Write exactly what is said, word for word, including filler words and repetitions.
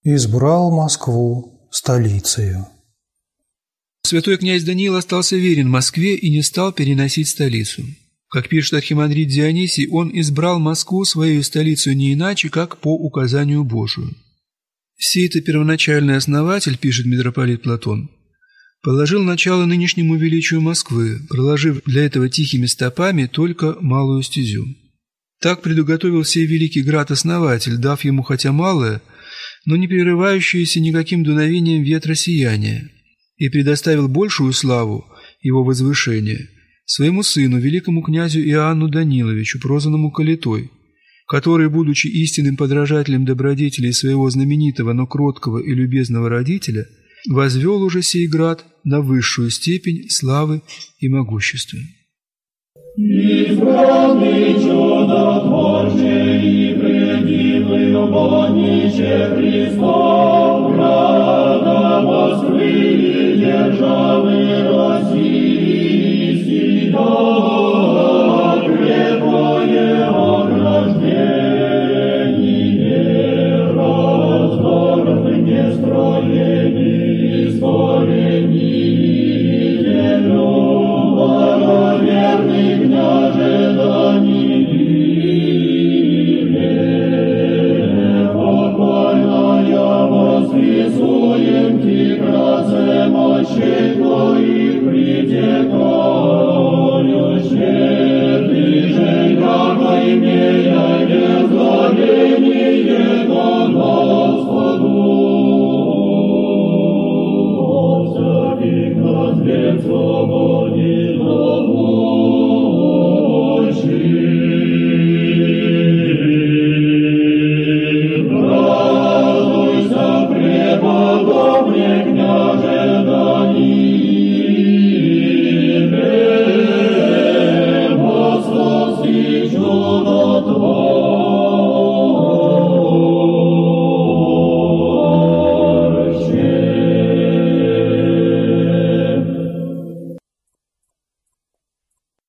избрал Москву столицею. Святой князь Даниил остался верен Москве и не стал переносить столицу. Как пишет архимандрит Дионисий, он избрал Москву своей столицей не иначе, как по указанию Божию. Сей-то первоначальный основатель, пишет митрополит Платон, положил начало нынешнему величию Москвы, проложив для этого тихими стопами только малую стезю. Так предуготовил сей великий град-основатель, дав ему хотя малое, но не прерывающееся никаким дуновением ветра сияние, и предоставил большую славу его возвышения своему сыну, великому князю Иоанну Даниловичу, прозванному Калитой, который, будучи истинным подражателем добродетелей своего знаменитого, но кроткого и любезного родителя, возвел уже сей град на высшую степень славы и могущества. Избранный чудотворче и предивный угодниче Христов, града Москвы и державы России, сия